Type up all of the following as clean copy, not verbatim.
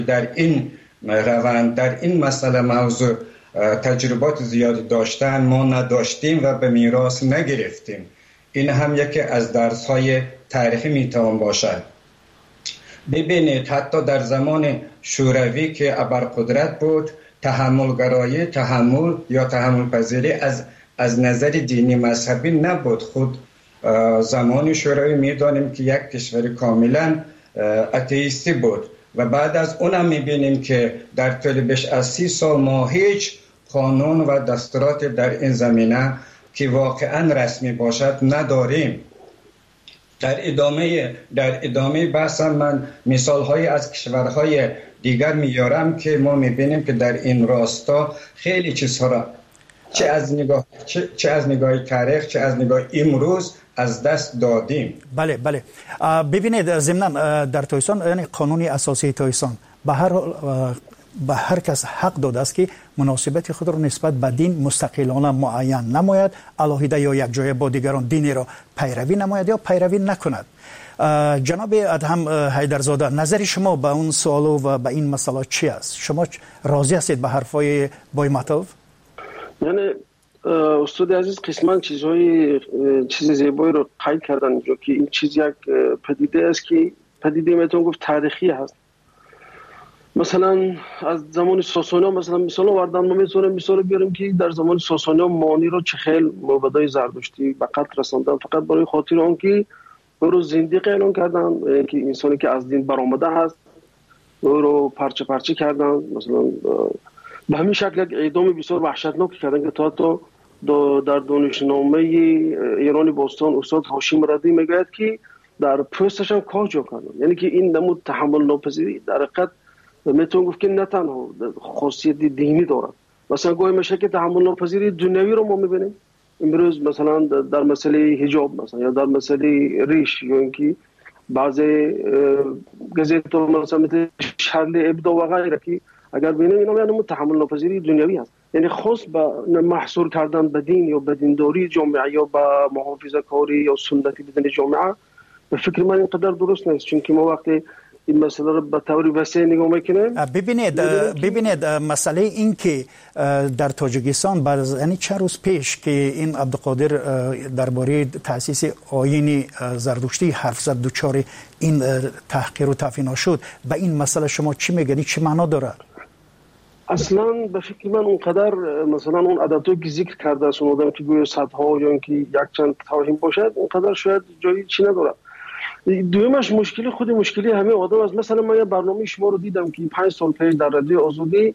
در این روند، در این مسئله موضوع تجربات زیادی داشتن، ما نداشتیم و به میراث نگرفتیم. این هم یکی از درس‌های تاریخی میتوان باشد. ببینید حتی در زمان شوروی که ابرقدرت بود، تحمل یا تحمل پذیری از نظر دینی مذهبی نبود. خود زمان شوروی میدانیم که یک کشور کاملا اتئیستی بود و بعد از اونم میبینیم که در طول بیش از 30 سال ما هیچ قانون و دستورات در این زمینه که واقعا رسمی باشد نداریم. در ادامه بحثم من مثال‌های از کشورهای دیگر میارم که ما میبینیم که در این راستا خیلی چیزها را چه از نگاه تاریخ چه از نگاه امروز از دست دادیم. بله ببینید، ضمناً در تویسان یعنی قانون اساسی تویسان به هر کس حق داده است که مناسبت خود را نسبت به دین مستقلانه معین نماید، علاهیده یا یک جای با دیگران دینی را پیروی نماید یا پیروی نکند. جناب ادهم حیدرزاده، نظر شما به اون سوال و به این مسئله چی است؟ شما راضی هستید به حرفای بای مطلب؟ یعنی استاد عزیز قسما چیز زیبایی رو قید کردن اینجا که این چیز یک پدیده است که پدیده میتونم گفت تاریخی هست. مثلا از زمان ساسانیان مثلا مثال آوردن، ما میتونیم مثال بیاریم که در زمان ساسانیان مانی رو چه خیل مبادای زردشتی به قتل رساندن فقط برای خاطر آن که او رو زندیق اعلان کردن، که انسانی که از دین برآمده هست او رو پرچه پرچه کردن. مثلا به همین شکل یک اعدام بسیار وحشتناک کردن که تا در دانشنامه ایران باستان استاد هاشم ردی میگوید که در پوستش هم کاج کردن. یعنی که این نمود تحمل ناپذیری در حقیقت میتونم گفت که نه تنها خاصیت دینی دارد. مثلا گاهی میشه که تحمل ناپذیری دنیوی رو ما میبینیم امروز، مثلا در مسئله حجاب مثلا یا در مسئله ریش، یا اینکه بعضی گزیت‌ها مثلا مثل شرل ابدا و غیره که اگر ببینیم اینا یعنی تحمل ناپذیری دنیوی است. یعنی خاص به محصور کردن به دین یا به دینداری جامعه یا به محافظه کاری یا سنتی بدن جامعه به فکر من اینقدر درست نیست، چون که ما وقتی این مسئله رو به طور وسیع نگاه میکنیم. ببینید مسئله این که در تاجیکستان یعنی چند روز پیش که این عبدالقادر درباره تأسیس آیین زردشتی حرف زد، دوچار این تحقیر و تفینا شد، به این مسئله شما چی میگید؟ چه معنا داره؟ اصلا به فکر من اونقدر مثلا اون عددی که ذکر کرده است اون آدم که گویا صدها یا اینکه یک چند توهین باشد اونقدر شاید جایی چی نداره. دویمش مشکلی همه آدم است. مثلا من یه برنامه شما رو دیدم که 5 سال پیش در رادیو آزادی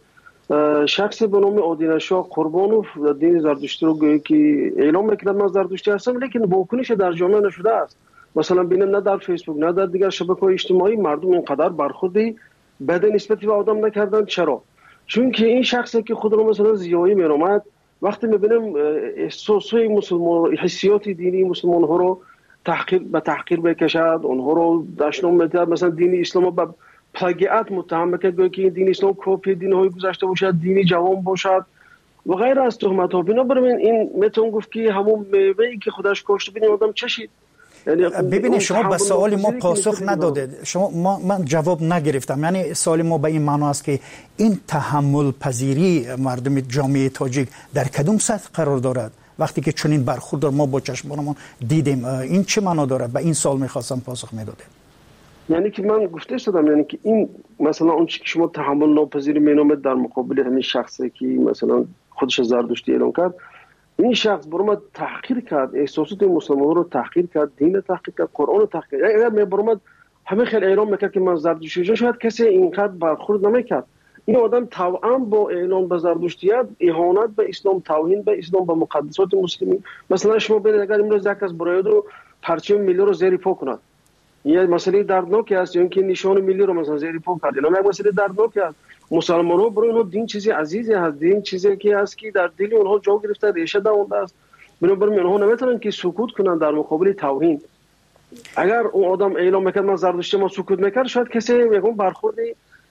شخص به نام آدینشاه قربانوف دین زردشتی رو گویا که اعلام میکرد من زردشتی هستم، لیکن واکنش در جامعه نشده است. مثلا ببینم نه در فیسبوک نه در دیگر شبکه‌های اجتماعی مردم اینقدر برخوردی بد نسبتی به آدم نکردن. چرا؟ چون که این شخصی که خود رو مثلا زیایی می‌نامد وقتی می‌بینیم احساسات مسلمان، حسیات دینی مسلمان ها رو تحقیر بکشد، اونها رو دشنام می‌دهد، مثلا دین اسلام به پلاگیات متهم می‌کند که دین اسلام کپی دین‌های گذشته باشد، دینی جوان باشد و غیر از تهمت‌ها. بنابراین این میتون گفت که همون میوه‌ای که خودش کاشته ببینید آدم چشید. ببینید شما به سوال ما پاسخ ندادید، من جواب نگرفتم. یعنی سوال ما به این معنا است که این تحمل پذیری مردم جامعه تاجیک در کدوم سطح قرار دارد وقتی که چنین برخورد ما با چشمانمون دیدیم؟ این چه معنا داره؟ به این سوال می‌خواستم پاسخ میدادید. یعنی که من گفته شدم یعنی که این مثلا اون چیزی که شما تحمل ناپذیری مینامید در مقابل همین شخصی که مثلا خودش زردشتی اعلام کرد، این شخص برام تحقیر کرد، احساسات مسلمان‌ها رو تحقیر کرد، دین تحقیر کرد، قرآن تحقیر کرد. اگر برام همه خیلی اعلام میکرد که من زردشتی، شاید کسی اینقدر برخورد نمیکرد. این آدم توأم با اعلام به زردشتیت اهانت به اسلام، توهین به اسلام، به مقدسات مسلمین. مثلا شما ببینید اگر امروز یک کس برای رو پرچم ملی رو زیر پا کند، این مسئله دردناکی است، یا اینکه نشان ملی رو مثلا زیر پا کرد، اینا یک مسئله دردناکی است. مسلمان‌ها برای اونها دین چیزی عزیزی هست، دین چیزی که هست که در دل اونها جا گرفته، ریشه دونده است. بنابراین اونها نمیتونن که سکوت کنن در مقابل توهین. اگر اون آدم اعلام میکرد من زردشتی ما سکوت میکرد، شاید کسی یکم برخوردی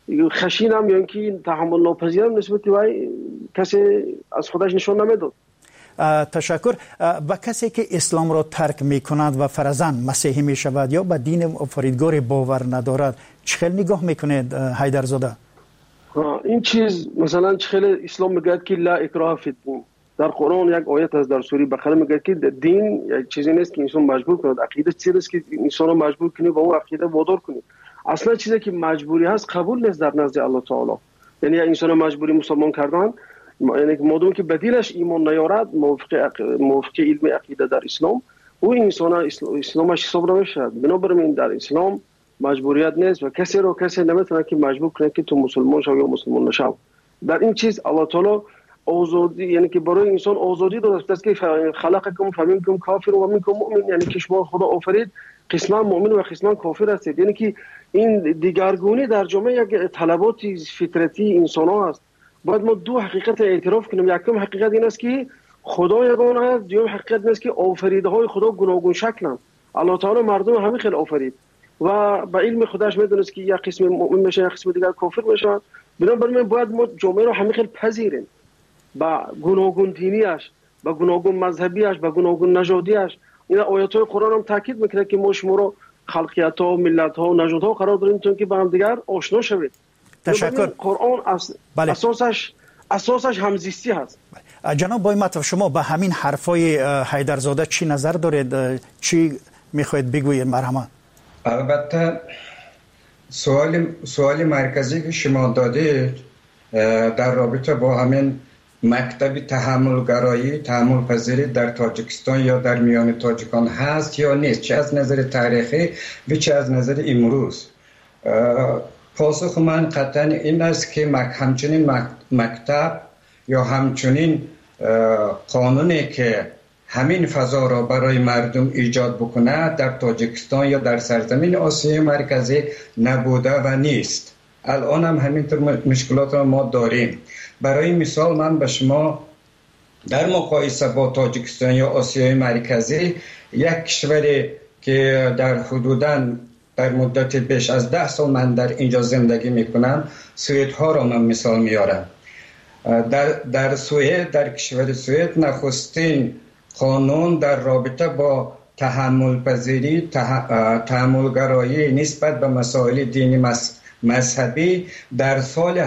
خشینم یا اینکه تحمل ناپذیرم نسبت به کسی از خودش نشون نمیداد. تشکر. و کسی که اسلام را ترک میکند و فرضاً مسیحی میشود یا به دین آفریدگار باور ندارد، چه نگاه میکنید حیدرزاده؟ این چیز مثلا خیلی اسلام میگه که لا اکراه فی الدین. در قرآن یک آیت از در سوره بقره میگه که دین یک چیزی نیست که انسان مجبور کنه. عقیده چیزی است که انسان رو مجبور کنه با اون عقیده وادار کنه. اصلا چیزی که مجبوری هست قبول نیست در نزد الله تعالی. یعنی انسان مجبوری مسلمان کردن، یعنی مادام که بدیلش ایمان نیارد موافق علم عقیده در اسلام، او انسان اسلامش حساب نمیشه. بنابراین در اسلام مجبوریت نیست و کسی نمیتونه که مجبور کنه که تو مسلمان شو یا مسلمان نشو. در این چیز الله تعالی آزادی، یعنی که برای انسان آزادی داده است که خلقکم فمنکم کافر و منکم مؤمن، یعنی که شما خدا آفرید قسما مؤمن و قسما کافر هستید. یعنی که این دیگرگونی در جامعه یک طلبات فطرتی انسان ها است. باید ما دو حقیقت اعتراف کنیم. یکم حقیقت این است که خدا یگانه است، دوم حقیقت این است که آفریده های خدا گوناگون شکلند. الله تعالی مردم همه خیلی آفرید و با علم خودش میدونست که یک قسم مؤمن میشه یک قسم دیگر کافر میشه. بنابراین باید ما جامعه رو همه خیلی پذیریم با گوناگون دینیش، با گوناگون مذهبیش، با گوناگون نژادیش. این آیات های قرآن هم تاکید میکنه که ما شما رو خلقیت ها و ملت ها و نژاد ها قرار داریم تا که با هم دیگر آشنا شوید. تشکر. قرآن اساسش همزیستی هست. جناب بایمتوف، شما به همین حرفای حیدرزاده چی نظر دارید؟ چی میخواید بگویید؟ مرحبا. البته سوال مرکزی که شما دادید در رابطه با همین مکتب تحمل پذیری در تاجیکستان یا در میان تاجیکان هست یا نیست، چه از نظر تاریخی و چه از نظر امروز. پاسخ من قطعا این است که همچنین مکتب یا همچنین قانونی که همین فضا را برای مردم ایجاد بکنه در تاجیکستان یا در سرزمین آسیای مرکزی نبوده و نیست. الان هم همینطور مشکلات را ما داریم. برای مثال من به شما در مقایسه با تاجیکستان یا آسیای مرکزی، یک کشوری که در حدوداً در مدت بیش از 10 سال من در اینجا زندگی میکنم، سوئد ها را من مثال میارم. در سوئد، در کشور سوئد، نخستین قانون در رابطه با تحملگرایی نسبت به مسائل دینی مذهبی در سال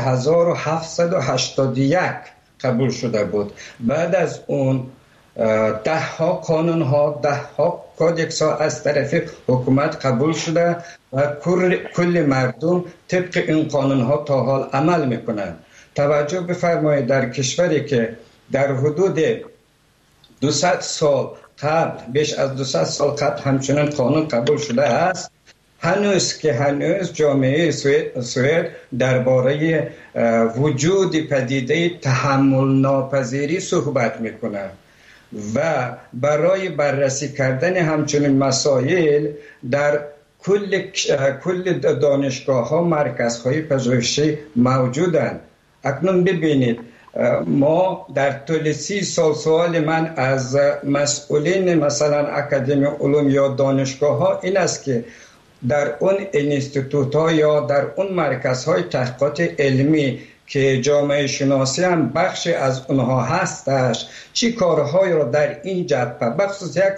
1781 قبول شده بود. بعد از اون 10 ها قانون ها، 10 ها کودکس ها از طرف حکومت قبول شده و کل مردم طبق این قانون ها تا حال عمل میکنند. توجه بفرمایید در کشوری که در حدود 200 سال قبل، بیش از 200 سال قبل همچنان قانون قبول شده است، هنوز جامعه سوئد درباره وجود پدیده تحمل ناپذیری صحبت میکنه و برای بررسی کردن همچنین مسائل در کل دانشگاه ها مرکزهای پژوهشی موجودند. اکنون ببینید، ما در طول 30 سال سوال من از مسئولین مثلا اکادمی علوم یا دانشگاه ها این است که در اون اینستیتوت ها یا در اون مرکزهای تحقیقات علمی که جامعه شناسی هم بخش از اونها هستش، چی کارهایی را در این جبهه، بخصوص یک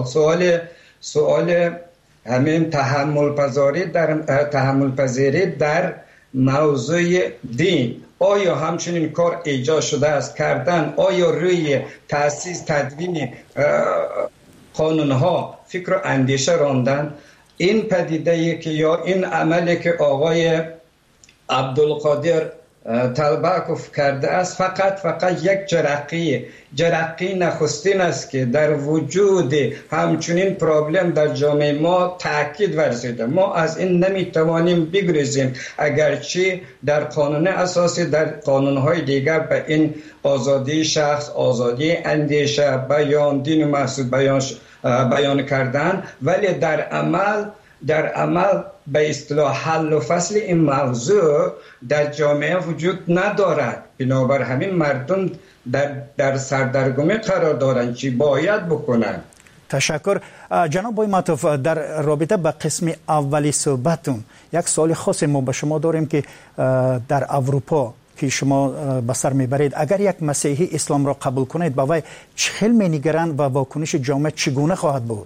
سوال همین تحمل پذیری در موضوع دین، آیا همچنین کار ایجاد شده است کردن؟ آیا روی تأسیس تدوین قانونها فکر و اندیشه راندن؟ این پدیده که یا این عملی که آقای عبدالقادر طلبکوف کرده است فقط یک جرقی نخستین است که در وجود همچنین پرابلم در جامعه ما تاکید ورزیده. ما از این نمیتوانیم بگریزیم، اگرچه در قانون اساسی، در قانونهای دیگر به این آزادی شخص، آزادی اندیشه، بیان، دین و مقصود بیان کردن، ولی در عمل به اصطلاح حل و فصل این موضوع در جامعه وجود ندارد. بنابر همین مردم در سردرگمی قرار دارند چی باید بکنند. تشکر. جناب بایمتوف، در رابطه با قسم اولی صحبتون یک سوال خاص ما به شما داریم که در اروپا که شما به سر میبرید، اگر یک مسیحی اسلام را قبول کنید با وی چه خیلی می‌نگرند و واکنش جامعه چگونه خواهد بود؟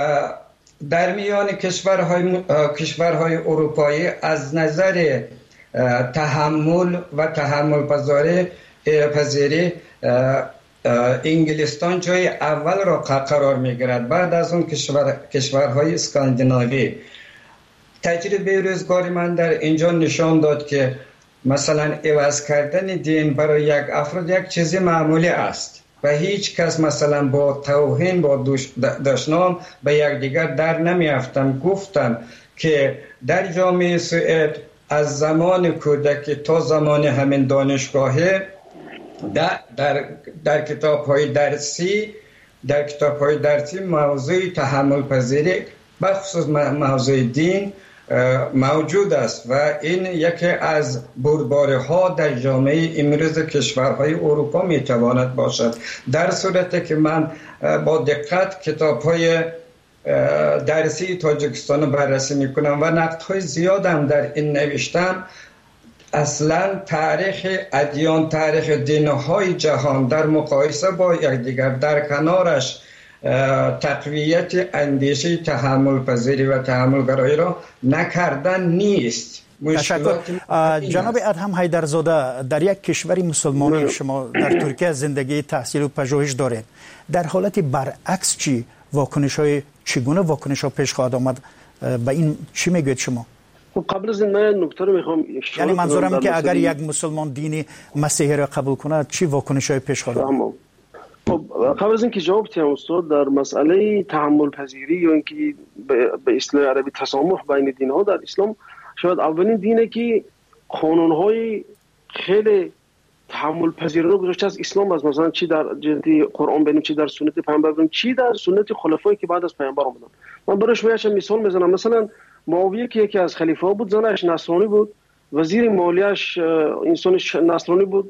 در میان کشورهای اروپایی از نظر تحمل و تحمل پذیری انگلستان جای اول را قرار میگیرد. بعد از اون کشورهای اسکاندیناوی. تجربه روزگار من در اینجا نشان داد که مثلا عوض کردن دین برای یک افراد یک چیزی معمولی است و هیچ کس مثلا با توهین با دشنام به یکدیگر در نمیافتند. گفتم که در جامعه سوئد از زمان کودکی تا زمان همین دانشگاهی در کتاب‌های درسی موضوع تحمل پذیری بخصوص موضوع دین موجود است و این یکی از بردباری‌ها در جامعه امروز کشورهای اروپا میتواند باشد. در صورتی که من با دقت کتاب‌های درسی تاجیکستان بررسی میکنم و نقدهای زیادم در این نوشتم، اصلا تاریخ ادیان، تاریخ دین‌های جهان در مقایسه با یکدیگر، در کنارش تقویت اندیشه تحمل پذیری و تحمل گرایی را نکردن نیست. تشکر. جناب ادهم حیدرزاده، در یک کشور مسلمانی شما در ترکیه زندگی، تحصیل و پژوهش دارید. در حالت برعکس چگونه واکنش ها پیش خواهد آمد؟ به این چی میگوید شما؟ قبل از این من نکته رو میخوام، یعنی منظورم که اگر یک مسلمان دینی مسیحی را قبول کنه چی واکنش های پیش خواهد آمد؟ خب قبل از اینکه جواب بدم استاد، در مسئله تحمل پذیری یا اینکه به اصطلاح عربی تسامح بین دین ها در اسلام، شاید اولین دینه که قانون های خیلی تحمل پذیری رو گذاشته از اسلام است. مثلا چی در جلد قرآن ببینیم، چی در سنت پیامبر ببینیم، چی در سنت خلفایی که بعد از پیامبر اومدن. من برای شما یه مثال میزنم. مثلا معاویه که یکی از خلیفه بود، زنش نصرانی بود، وزیر مالیش انسان نصرانی بود،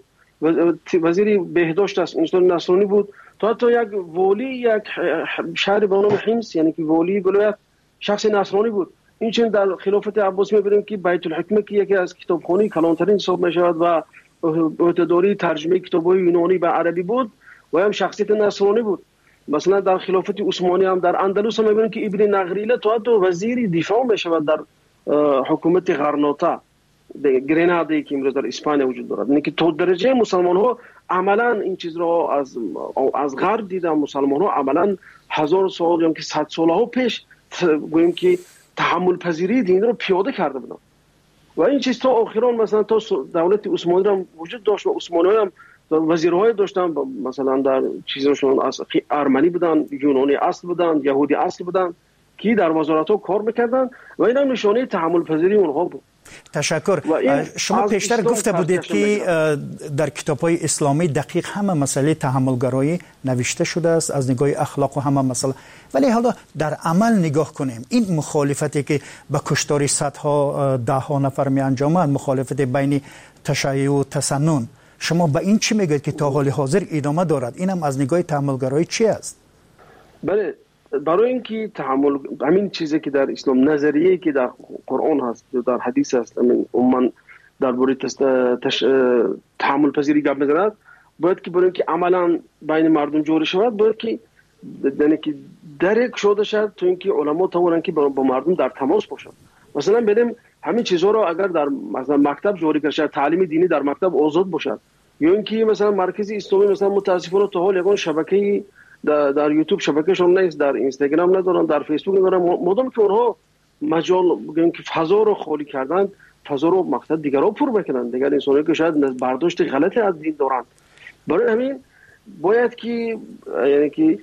وزیر بهداشت است انسان نصرانی بود، تا حتی یک ولی یک شهر به نام حمص، یعنی که ولی ولایت، شخص نصرانی بود. این چنین در خلافت عباسی می‌بینیم که بیت الحکمه که یکی از کتابخانه کلانترین حساب می‌شود و عهده‌داری ترجمه کتاب‌های یونانی به عربی بود و هم شخصیت نصرانی بود. مثلا در خلافت عثمانی هم در اندلس هم می‌بینیم که ابن نغریله تا حتی وزیر دفاع می‌شود در حکومت غرناطه گریناده که امروز در اسپانیا وجود دارد. یعنی که تا درجه مسلمان‌ها عملاً این چیز را از غرب دیدن. مسلمان‌ها عملاً 1000 سال یا که 100 سال‌ها پیش گوییم که تحمل پذیری دین رو پیاده کرده بودن و این چیز تا آخران مثلا تا دولت عثمانی هم وجود داشت و عثمانی هم وزیرهای داشتن، مثلا در چیزشون از ارمنی بودن، یونانی اصل بودن، یهودی اصل بودن که در وزارت‌ها کار می‌کردن و این هم نشانه تحمل پذیری اونها بود. تشکر. شما پیشتر گفته بودید که در کتاب‌های اسلامی دقیق همه مسئله تحملگرایی نوشته شده است از نگاه اخلاق و همه مسئله، ولی حالا در عمل نگاه کنیم، این مخالفتی که به کشتار صدها ده‌ها نفر می انجامد، مخالفت بین تشیع و تسنن، شما به این چی میگید که تا حال حاضر ادامه دارد؟ اینم از نگاه تحملگرایی چی است؟ بله، برای اینکه تحمل، همین چیزی که در اسلام، نظریه‌ای که در قرآن هست یا در حدیث هست، عموما درباره تحمل پذیری گپ می‌زند، باید که برای اینکه عملاً بین مردم جوری شود، باید که یعنی که درک شده شد تو اینکه علما توانند که با مردم در تماس باشند. مثلا بریم همین چیزها رو اگر در مثلا مکتب جوری کرد، تعلیم دینی در مکتب آزاد باشد، یا اینکه مثلا مرکز اسلامی مثلا متاسفانه تا حال یگان شبکه در یوتیوب شبکهشون نیست، در اینستاگرام ندارن، در فیسبوک ندارن، مادام که اونها مجال بگیم که فضا رو خالی کردن، فضا رو مقصد دیگرها پر بکنن، دیگر انسانی که شاید برداشت غلط از دین دارن. برای همین باید که یعنی که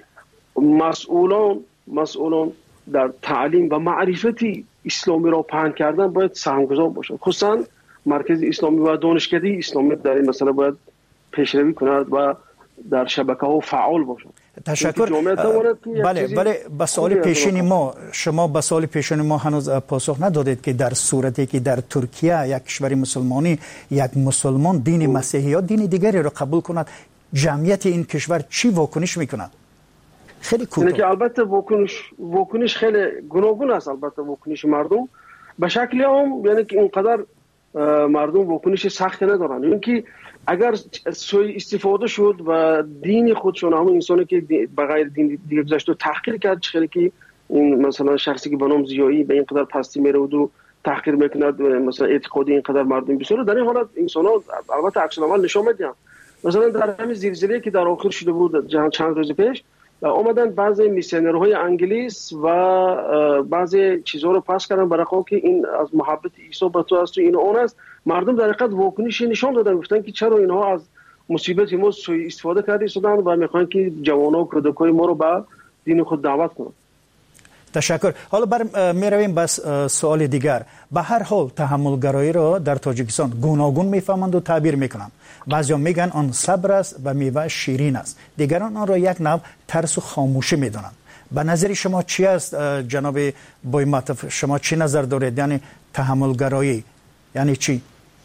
مسئولان در تعلیم و معرفتی اسلامی را پهن کردن باید سهمگذار باشند، خصوصا مرکز اسلامی و دانشکده اسلامی در این مسئله باید پیشروی کند و در شبکه‌ها فعال باشند. تشکر. بله به سوال پیشین ما، شما به سوال پیشین ما هنوز پاسخ ندادید که در صورتی که در ترکیه یک کشور مسلمانی یک مسلمان دین مسیحی یا دین دیگری را قبول کند، جمعیت این کشور چی واکنش میکند؟ خیلی کوتاه. یعنی که البته واکنش خیلی گوناگون است. البته واکنش مردم به شکل عام یعنی که اینقدر مردم واکنش سختی ندارن، یعنی که اگر سوء استفاده شد و دین خودشون، همون انسانی که به غیر دین دیگه گذاشت و تحقیر کرد، چه که این مثلا شخصی که به نام زیایی به این قدر پستی میره و تحقیر میکند مثلا اعتقادی اینقدر مردم بسیار، در این حالت انسان ها البته عکس العمل نشون میدن. مثلا در همین زلزله که در آخر شده بود چند روز پیش، اومدن بعضی میسیونرهای انگلیس و بعضی چیزها رو پاس کردن برای که این از محبت عیسی به تو است و این اون است. مردم در حقیقت واکنش نشون دادن، گفتن که چرا اینها از مصیبت ما سوء استفاده کرده شدن و میخوان که جوانان و کودکان ما رو به دین خود دعوت کنند. تشکر. حالا میرویم بس سوال دیگر. به هر حال تحملگرایی را در تاجیکستان گوناگون میفهمند و تعبیر میکنند. بعضیا میگن آن صبر است و میوه شیرین است، دیگران آن را یک نوع ترس و خاموشی میدانند. به نظر شما چی است جناب بویماتوف؟ شما چی نظر دارید؟ یعنی تحملگرایی یعنی چی؟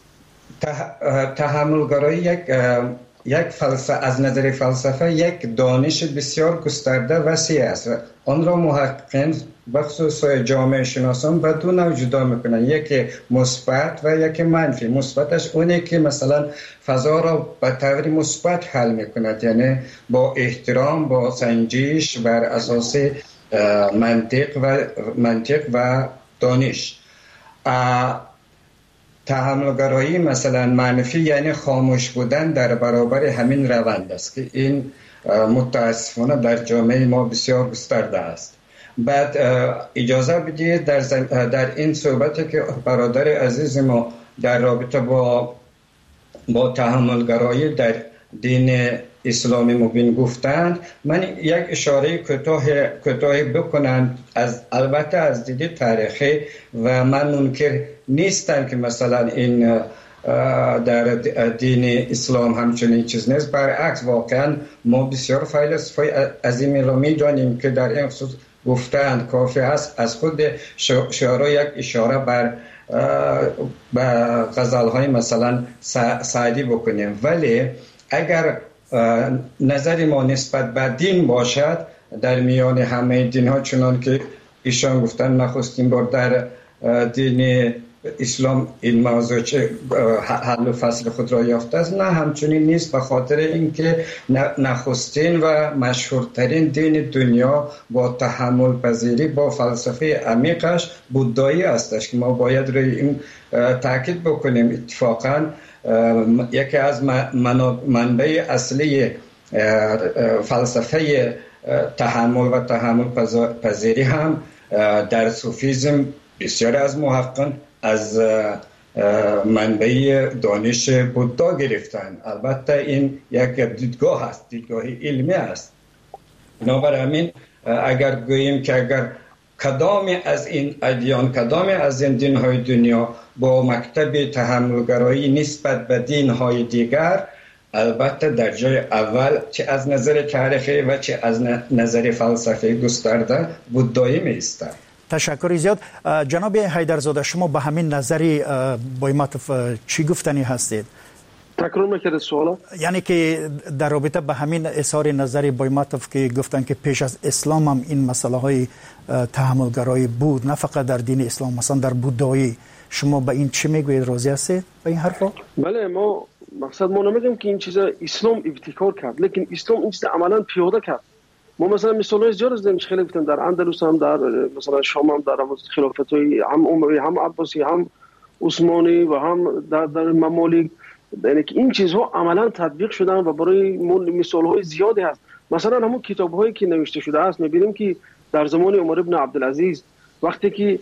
تحملگرایی یک فلسفه، از نظر فلسفه یک دانش بسیار گسترده وسیع است. آن را محققین بخصوص جامعه شناسان به دو نوع جدا میکنن، یکی مثبت و یکی منفی. مثبتش اونه که مثلا فضا را به طور مثبت حل میکند، یعنی با احترام، با سنجش بر اساس منطق و دانش. تحملگرایی مثلا منفی یعنی خاموش بودن در برابر همین روند است که این متاسفانه در جامعه ما بسیار گسترده است. بعد اجازه بدید در این صحبتی که برادر عزیز ما در رابطه با تحملگرایی در دین اسلامی مبین گفتند، من یک اشاره کوتاه بکنم، البته از دید تاریخی و من منکر نیستم که مثلا این در دین اسلام همچنین چیز نیست. برعکس واقعا ما بسیار فیلسوفای عظیمی را می‌دانیم که در این خصوص گفتند کافی است از خود شعرا یک اشاره به غزل‌های مثلا سعدی بکنیم. ولی اگر نظر ما نسبت به دین باشد، در میان همه دین ها چنان که ایشان گفتن نخستین بار در دین اسلام این موضوع حل و فصل خود را یافته است، نه همچنین نیست، به خاطر اینکه نخستین و مشهورترین دین دنیا با تحمل پذیری، با فلسفه عمیقش بودایی استش که ما باید روی این تاکید بکنیم. اتفاقاً یکی از منبع اصلی فلسفه تحمل و تحمل پذیری هم در صوفیزم بسیار از محققان از منبع دانش بودا گرفتن. البته این یک دیدگاه است، دیدگاه علمی است. بنابراین اگر گوییم که اگر کدام از این ادیان، کدام از این دین‌های دنیا با مکتب تحملگرایی نسبت به دین‌های دیگر، البته در جای اول چه از نظر تاریخی و چه از نظر فلسفی گسترده بودایی می‌ایستد. تشکر زیاد. جناب حیدرزاده، شما به همین نظری بویماتوف چی گفتنی هستید؟ تکرار می‌کنید سوالو؟ یعنی که در رابطه به همین اظهار نظر بویماتوف که گفتن که پیش از اسلام هم این مسئله های تحملگرایی بود، نه فقط در دین اسلام، مثلا در بودایی، شما به این چی میگوید؟ راضی هستید به این حرفا؟ بله، ما مقصد ما نمیگیم که این چیزا اسلام ابتکار کرد، لیکن اسلام این چیز عملاً پیاده کرد. ما مثلا مثالای زیاد از داریم، خیلی گفتن در اندلس هم، در مثلا شام هم، در خلافت‌های هم اموی، هم عباسی، هم عثمانی و هم در ممالک، یعنی که این چیزها عملا تطبیق شدن و برای مثال‌های زیادی هست. مثلا همون کتاب‌هایی که نوشته شده است می‌بینیم که در زمان عمر ابن عبدالعزیز وقتی که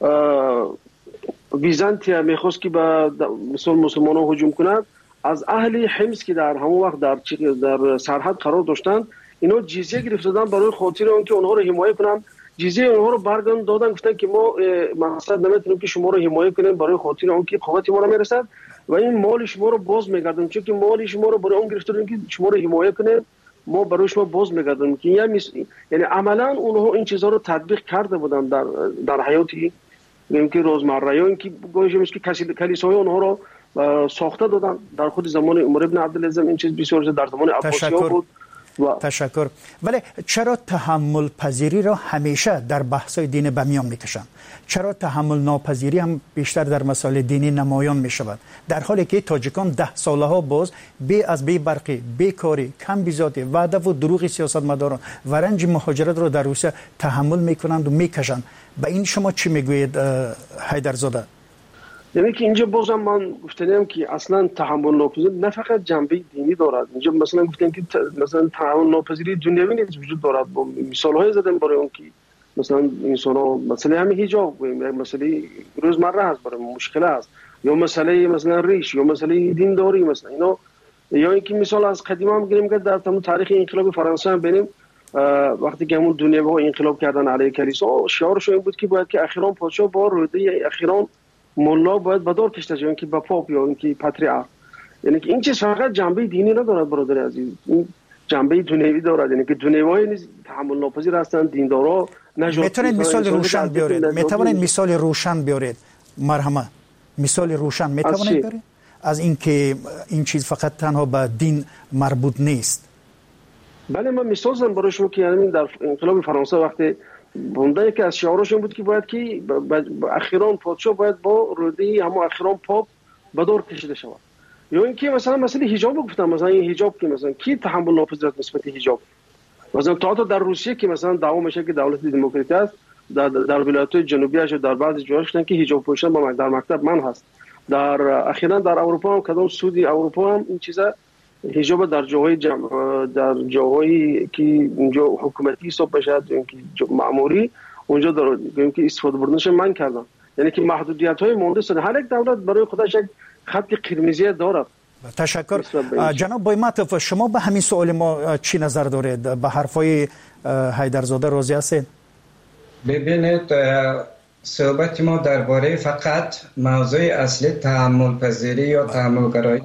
بیزانتیا می‌خواست که به مسلمانان هجوم کند، از اهل حمص که در همون وقت در سرحد قرار داشتند، اینا جزیه گرفتن برای خاطر اون که اونها رو حمایت کنن. جزیه اونها رو برگردوندن دادن، گفتن که ما مقصد نمیتونیم که شما رو حمایت کنیم برای خاطر اون که قوت ما رو میرسد و این مال شما رو باز میگردونیم، چون که مال شما رو برای اون گرفتیم که شما رو حمایت کنیم، ما برای شما باز میگردونیم. که یعنی عملا اونها این چیزا رو تطبیق کرده بودن در حیاتی، میگم که روزمره، یا اینکه گویش که کلیساهای اونها رو ساخته دادن. در خود زمان عمر ابن عبدالعزیز این چیز بسیار در زمان عباسی‌ها بود. تشکر. ولی چرا تحمل پذیری را همیشه در بحث‌های دین به میان می‌کشند؟ چرا تحمل ناپذیری هم بیشتر در مسائل دینی نمایان می‌شود، در حالی که تاجیکان 10 سالها باز از بی برقی، بیکاری، کم بیزاتی، وعده و دروغ سیاستمداران و رنج مهاجرت را در روسیه تحمل می‌کنند و می‌کشند؟ به این شما چی می‌گویید حیدرزاده؟ یعنی که اینجا بازم من گفتم که اصلا تحمل ناپذیر نه فقط جنبه دینی دارد. اینجا مثلا گفتم که مثلا تحمل ناپذیری دنیوی نیز وجود دارد. با مثال‌های زدم برای اون که مثلا انسان‌ها مثلا همین حجاب مسئله روزمره هست، برای مشکل است، یا مسئله مثلا ریش، یا مسئله دینداری مثلا اینا. یا اینکه مثال از قدیم هم میگیم که در تمام تاریخ انقلاب فرانسه هم ببینیم وقتی که همون دنیاها انقلاب کردن علیه کلیسا، شعارش این بود که باید که اخیران پادشاه با روده اخیران مولا باید بدار کشته شود، که با پاپ یا اینکه پاتریارک. یعنی که این چیز فقط جنبه دینی ندارد برادر عزیز، این جنبه دنیوی دارد. یعنی که دنیوی نیز تحمل ناپذیر هستند، دیندارا نجات. میتونید مثال روشن بیارید؟ میتونید مثال روشن بیارید؟ مرحمت مثال روشن میتونید بیارید از اینکه این چیز فقط تنها به دین مربوط نیست؟ بله، من مثال زدم برای شما که یعنی در انقلاب فرانسه وقتی بنده که از شعارش این بود که باید که اخیران پادشاه باید با روده همون اخیران پاپ بدار کشیده شود. یا اینکه مثلا مسئله حجاب گفتم، مثلا این حجاب که مثلا کی تحمل ناپذیر نسبت حجاب، مثلا تا در روسیه که مثلا دعوا میشه که دولت دموکراتی است، در ولایت‌های جنوبی اش در بعضی جاها گفتن که حجاب پوشیدن با در مکتب من هست. در اخیراً در اروپا هم کدام سعودی اروپا هم این چیزا حجاب در جاهایی که اونجا حکومتی حساب بشه که معمولی اونجا دارن که استفاده بردنش من کردن. یعنی که محدودیت‌های مونده شده. هر یک دولت برای خودش یک خط قرمزی دارد. تشکر. جناب بایماتوف، شما به همین سوال ما چی نظر دارید؟ به حرفای حیدرزاده راضی هستید؟ ببینید، صحبت ما درباره فقط موضوع اصلی تحمل پذیری یا تحمل گرایی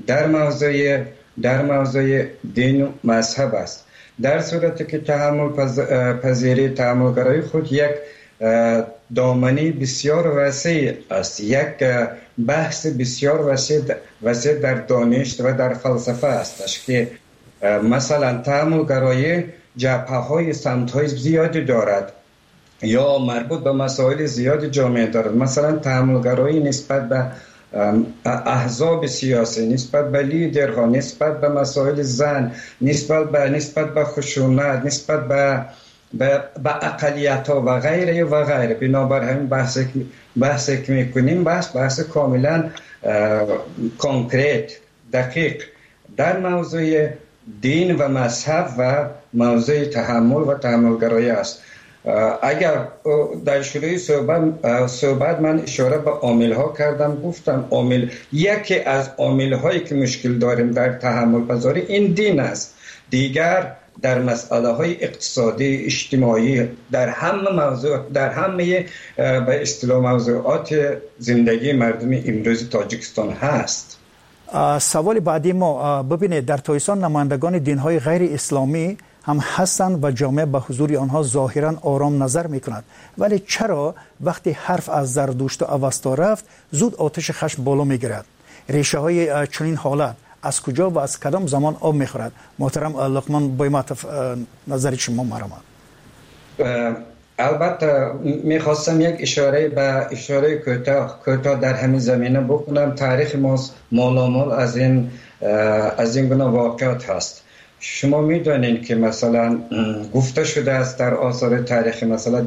در موضوع دین و مذهب است. در صورتی که تحمل پذیری، تحمل گرایی خود یک دامنی بسیار وسیع است، یک بحث بسیار وسیع در دانش و در فلسفه است که مثلا تحمل گرایی جبهه‌های سمت‌های زیادی دارد یا مربوط به مسائل زیادی جامعه دارد. مثلا تحمل گرایی نسبت به احزاب سیاسی، نسبت به لیدرها، نسبت به مسائل زن، نسبت به خشونت، نسبت به اقلیت‌ها و غیره و غیره. بنابراین همین بحثی که میکنیم بحث کاملا کنکریت، دقیق در موضوع دین و مذهب و موضوع تحمل و تحملگرایی است. اگر در شروع صحبت من اشاره به عامل‌ها کردم، گفتم یکی از عامل‌هایی که مشکل داریم در تحمل پذیری این دین است. دیگر در مسائل اقتصادی، اجتماعی، در همه به اصطلاح موضوعات زندگی مردم امروز تاجیکستان هست. سوال بعدی ما، ببینید در تویسان نمایندگان دین‌های غیر اسلامی هم هستند و جامعه به حضور آنها ظاهراً آرام نظر می‌کند، ولی چرا وقتی حرف از زردشت و اوستا رفت زود آتش خشم بالا می‌گیرد؟ ریشه‌های چنین حالت از کجا و از کدام زمان آب می‌خورد؟ محترم لقمان بایماتوف، نظر شما مرحبا. البته میخواستم یک اشاره کوتاه در همین زمینه بکنم. تاریخ ما مالامال از این گونه واقعات هست. شما میدونید که مثلا گفته شده است در آثار تاریخی، مثلا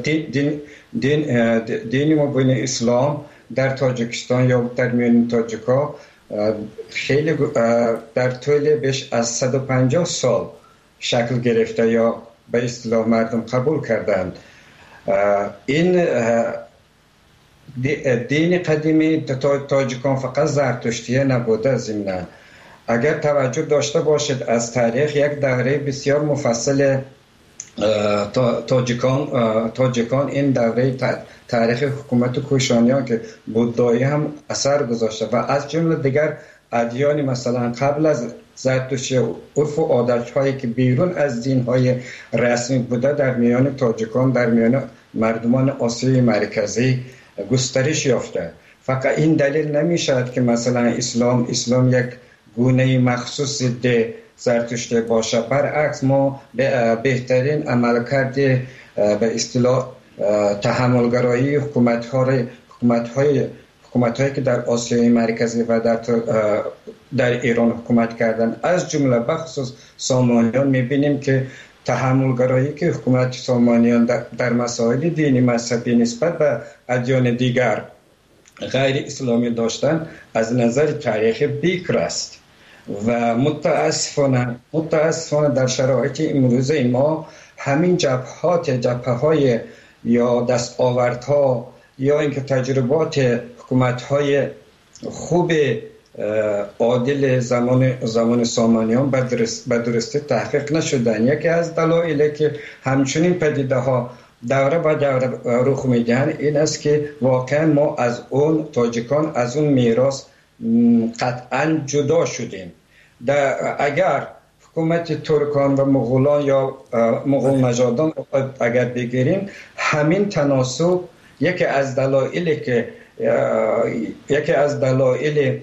دین مبین اسلام در تاجیکستان یا در میان تاجیکا خیلی در طول بیش از 150 سال شکل گرفته یا به اصطلاح مردم قبول کردند. این دین قدیمی تاجیکان فقط زرتشتیه نبوده. ضمناً اگر توجه داشته باشید از تاریخ، یک دوره بسیار مفصل تاجیکان این دوره تاریخ حکومت کوشانیان که بودایی هم اثر گذاشته و از جمله دیگر ادیان مثلا قبل از زرتشتی عرف و عادت‌هایی که بیرون از دین‌های رسمی بوده در میان تاجیکان، در میان مردمان آسیای مرکزی گسترش یافته. فقط این دلیل نمی‌شود که مثلا اسلام یک گونه مخصوص ده زرتشتی باشه. برعکس ما بهترین عملکرد به اصطلاح تحملگرایی حکومت‌هایی که در آسیای مرکزی و در ایران حکومت کردن، از جمله بخصوص سامانیان، می‌بینیم که تحملگرایی که حکومت سامانیان در مسائل دینی مذهبی نسبت به ادیان دیگر غیر اسلامی داشتن از نظر تاریخی بیکر است و متاسفانه در شرایط امروزه ما همین جبهه‌های یا دستاوردها یا اینکه تجربات حکومت‌های خوب عادل زمان سامانیان به درستی تحقیق نشدن. یکی از دلایلی که همچنین پدیده ها دوره به دوره رخ میدن این است که واقعا ما از اون تاجیکان از اون میراث قطعا جدا شدیم. اگر حکومت ترکان و مغولان یا مغول نژادان اگر بگیریم، همین تناسب یکی از دلایل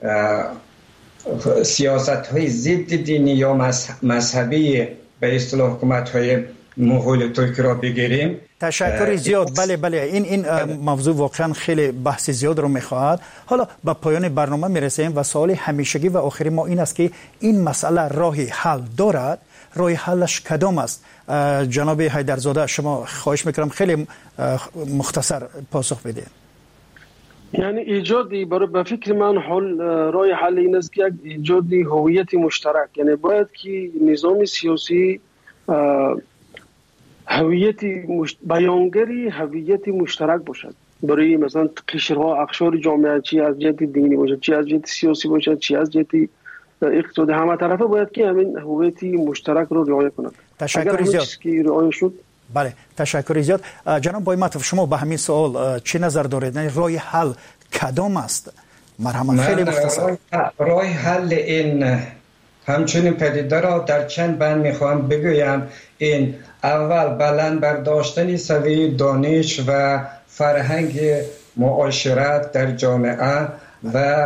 سیاست های ضد دینی یا مذهبی به اصطلاح حکومت های مغول ترکی را بگیریم. تشکر زیاد. بله این موضوع واقعا خیلی بحث زیاد رو میخواهد. حالا به پایان برنامه میرسیم و سوال همیشگی و آخری ما این است که این مسئله راهی حل دارد؟ راه حلش کدام است؟ جناب حیدرزاده شما خواهش میکنم خیلی مختصر پاسخ بدید. یعنی ایجادی به فکر من راه حل این است که ایجادی هویت مشترک، یعنی باید که نظام سیاسی بیانگری هویت مشترک باشد برای مثلا قشرها اقشار جامعه، چی از جهت دینی باشد، چی از جهت سیاسی باشد، چی از جهت اقتصادی، همه طرفه باید که همین هویت مشترک رو رعایت کنند. تشکر زیاد. که رعایت شد. بله تشکر زیاد. جناب بایمتوف شما به همین سوال چه نظر دارید؟ راه حل کدام است؟ مرحمت خیلی مختصر. راه حل این همچنین پدیده را در چند بند میخوام بگویم. این اول بلند برداشتن سویه دانش و فرهنگ معاشرت در جامعه و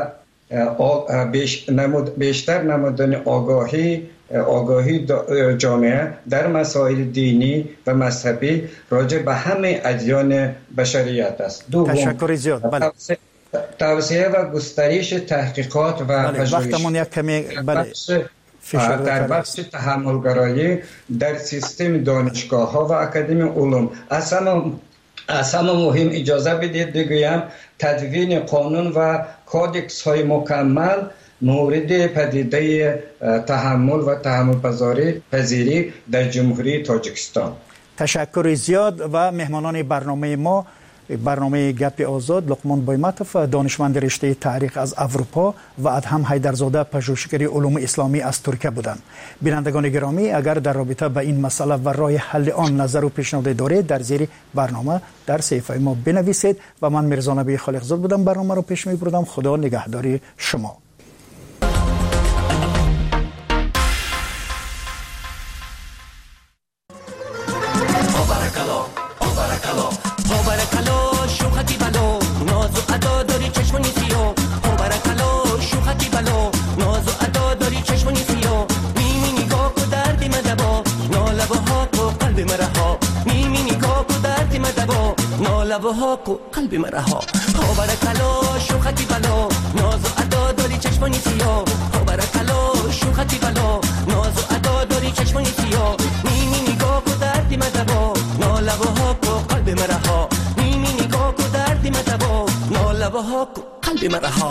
بیشتر نمودن آگاهی جامعه در مسائل دینی و مذهبی راجع به همه ادیان بشریت است. تشکر زیاد. بله. توسعه و گسترش تحقیقات و وقتمون یک کمی در بخش تحملگرایی در سیستم دانشگاه ها و اکادمی علوم. اصلا مهم اجازه بدید بگویم تدوین قانون و کودکس های مکمل مورد پدیده تحمل و تحمل پذیری در جمهوری تاجیکستان. تشکر زیاد. و مهمانان برنامه ما، برنامه گپ آزاد، لقمان بایمتوف دانشمند رشته تاریخ از اروپا و ادهم حیدرزاده پژوهشگر علوم اسلامی از ترکیه بودند. بینندگان گرامی، اگر در رابطه با این مسئله و راه حل آن نظر و پیشنهاد دارید در زیر برنامه در صفحه ما بنویسید. و من میرزا نبی خالقزاد بودم برنامه رو پیش میبردم. خدا نگهداری شما. قلبی مرها بارکلا شوختی بلا ناز و ادا داری چشمانی سیاه بارکلا شوختی بلا ناز و ادا داری چشمانی سیاه نیمی نگاه کو دردی مدبا نالبه ها کو قلبی مرها نیمی نگاه کو دردی مدبا نالبه ها کو قلبی مرها.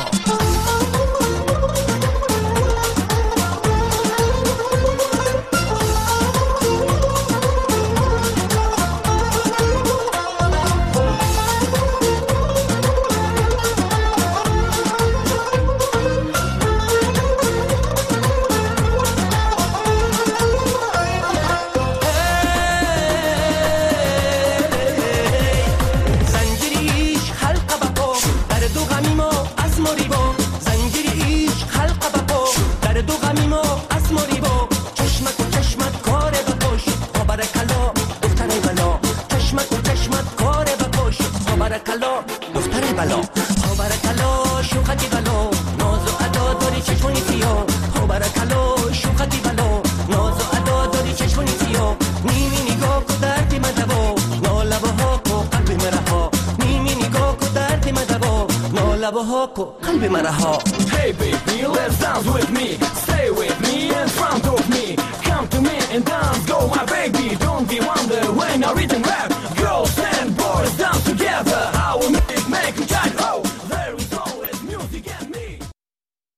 قلبی مرها. Hey baby, let's dance with me, stay with me in front of me, come to me and dance, go my baby, don't be wonder when I read and rap.